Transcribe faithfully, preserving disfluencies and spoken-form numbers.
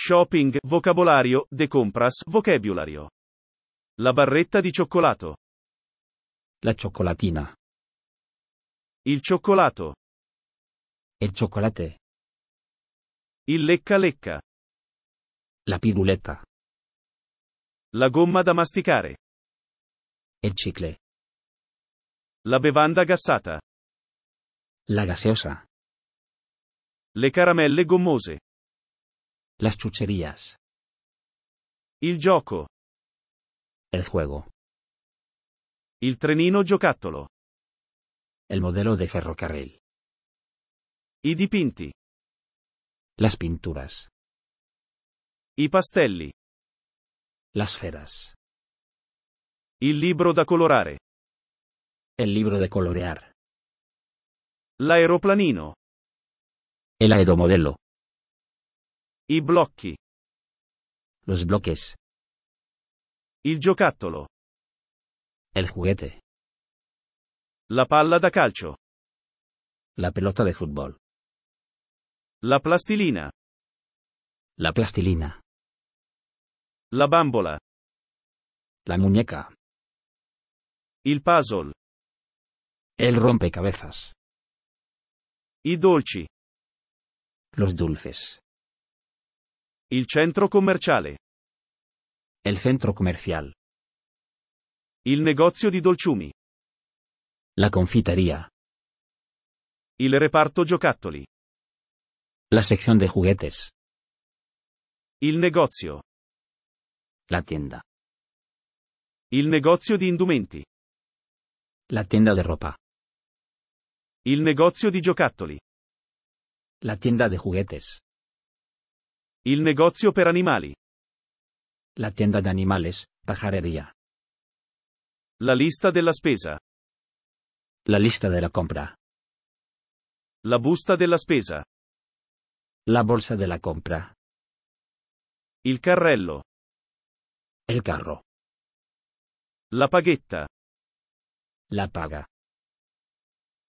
Shopping, vocabolario, de compras, vocabulario. La barretta di cioccolato. La chocolatina. Il cioccolato. El chocolate. Il lecca lecca. La piruleta. La gomma da masticare. El chicle. La bevanda gassata. La gaseosa. Le caramelle gommose. Las chucherías. Il gioco. El juego. Il trenino giocattolo. El modelo de ferrocarril. I dipinti. Las pinturas. I pastelli. Las feras. Il libro da colorare. El libro de colorear. L'aeroplanino. El aeromodelo. I blocchi. Los bloques. Il giocattolo. El juguete. La palla da calcio. La pelota de fútbol. La plastilina. La plastilina. La bambola. La muñeca. Il puzzle. El rompecabezas. I dolci. Los dulces. Il centro commerciale. El centro comercial. Il negozio di dolciumi. La confitería. Il reparto giocattoli. La sección de juguetes. Il negozio. La tienda. Il negozio di indumenti. La tienda de ropa. Il negozio di giocattoli. La tienda de juguetes. Il negozio per animali. La tienda de animales, pajarería. La lista della spesa. La lista de la compra. La busta della spesa. La bolsa de la compra. Il carrello. El carro. La paghetta. La paga.